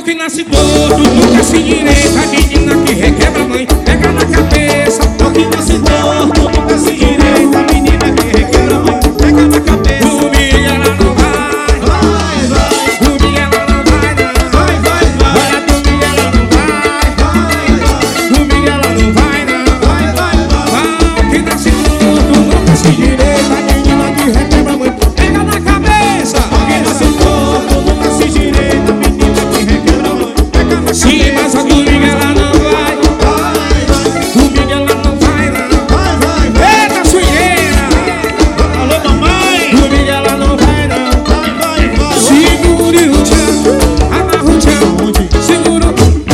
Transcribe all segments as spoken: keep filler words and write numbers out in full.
que nasce torto nunca se direita. Menina que requebra a mãe, pega na cabeça. Pau que nasce torto nunca se direita. Menina que requebra a mãe, pega na cabeça. Humilha ela não vai, Vai, vai, humilha ela não vai não. vai, vai, vai. Olha, humilha ela não vai, Vai, vai, humilha ela não vai não. vai, vai, vai. Pau que nasce torto nunca se direita. Menina que requebra a mãe, pega na cabeça. Pau que nasce torto nunca se direita. Menina que requebra a mãe, pega na cabeça. Sim, mas a humilha ela não vai, Vai, vai, humilha ela não vai não. vai, vai, vai. Eita, swingueira, Alô, mamãe. humilha ela não vai não. Vai, vai, vai. Segure o tchan, amarra o tchan. Onde? Segura o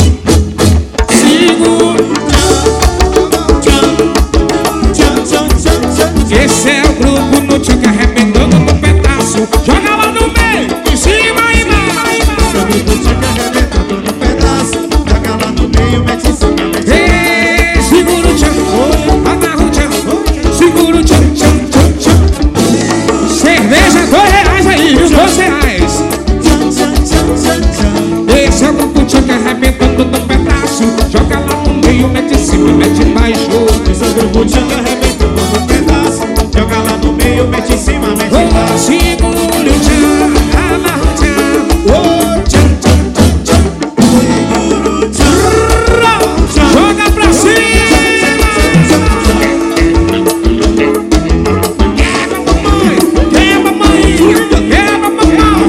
segura. Tchan, tchan, tchan, tchan. Esse é o grupo no tchan que arrebentando no pedaço. Joga lá no meio, em cima e embaixo. Seu grupo chega arrebentando no pedaço. Joga lá no meio, mete em cima, mete em Ei, segura o tchan, amarra o tchan. Segura o tchan, tchan, tchan, tchan. Cerveja dois reais aí, os dois reais. Tchan, tchan, tchan, tchan, tchan. Esse é o grupo tchan que arrebentando no pedaço. Joga lá no meio, mete em cima, mete embaixo. Esse é o grupo chega arrebentando no pedaço. Joga lá no meio, mete em cima, mete Oh, embaixo. segura o tchan, amarra o tchan. Oh, tchan, tchan, tchan, tchan. Joga pra cima. Quebra, mamãe. Quebra, mãe. Quebra, mamãe.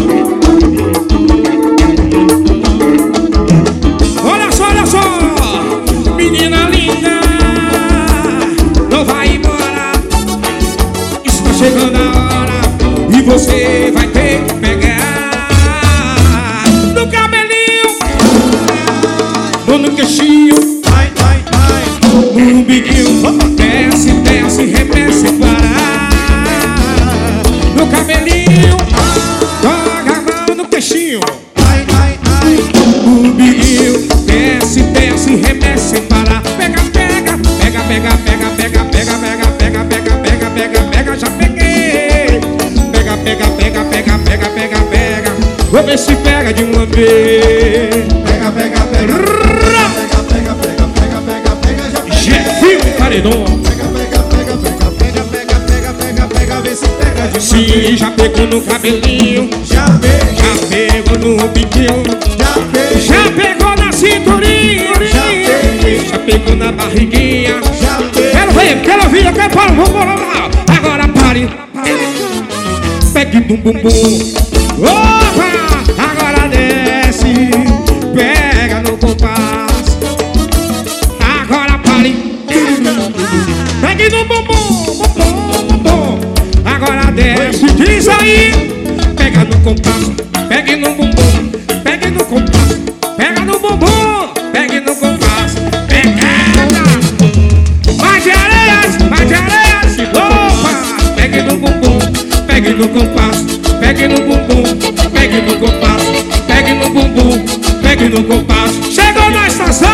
Olha só, olha só. Menina linda, não vai embora. Está chegando a hora e você vai ter que pegar no cabelinho, ou no queixinho, Vai, vai, vai. no umbiguinho. Desce, desce, remece para no cabelinho, joga a mão no queixinho, Vai, vai, vai. no umbiguinho. Desce, desce, remece para. Pega, pega, pega, pega, pega, pega, pega, pega, pega, pega, pega, pega, pega, já peguei. Pega, pega, pega, pega, pega, pega, pega. Vou ver se pega de uma vez. Pega, pega, pega. Pega, pega, pega, pega, pega, pega, já pega. Jefinho Paredão. Pega, pega, pega, pega, pega, pega, pega, pega, pega, vê se pega de uma Se vez. já pegou no cabelinho, Já pega, já pegou no biquinho, já pega, já pegou na cinturinha, Já peguei. já pegou na barriguinha. já pega. Quero ver, quero ouvir, eu quero parar, vamos lá. Agora pare. Pegue no bumbum. Opa, agora desce. Pega no compasso. Agora pare. Pegue no bumbum, bumbum, bumbum. Agora desce, diz aí. Pega no compasso, pegue no bumbum. Pegue no compasso, pega no bumbum. Pegue no compasso, pega. Mais de areias, mais de areias. Opa, pegue no bumbum. Pegue no compasso, pegue no bumbum. Pegue no compasso, pegue no bumbum. Pegue no compasso. Chegou na estação.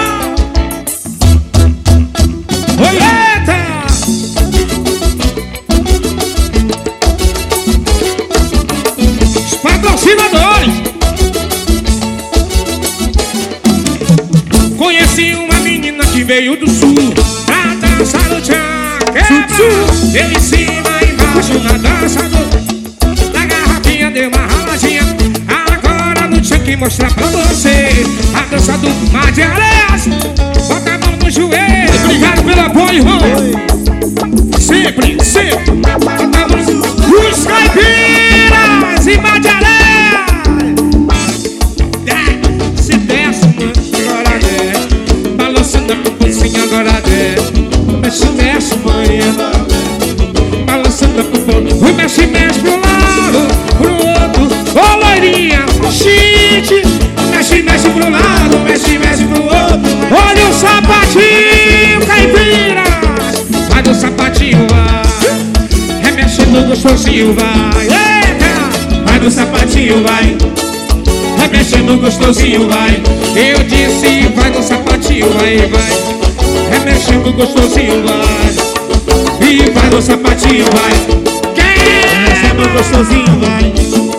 Oi, eita! Os patrocinadores. Conheci uma menina que veio do sul pra dançar no tchan. Ele em cima e embaixo na dança do... Na garrafinha deu uma raladinha. Agora no tchan que mostrar pra você a dança do Mar de Areias. Bota a mão no joelho. Obrigado pelo apoio, irmão. Sempre, sempre. Bota a mão no... Os caipiras e Mar de Areias. É, se desce, mano, agora desce. Balançando a pupuncinha, agora desce. Mexe, mexe, mãe, balançando a pupuncinha. Mexe, mexe pro lado, pro outro. Ô, loirinha, shit. Mexe, mexe pro lado, mexe, mexe pro outro. Olha o sapatinho, caipiras. Vai do sapatinho, vai. Remexendo gostosinho, vai. Eita! Vai do sapatinho, vai. Remexendo gostosinho, vai. Eu disse, vai no sapatinho, vai, vai. Remexendo gostosinho, vai. E vai no sapatinho, vai. Quem? Remexendo gostosinho, vai.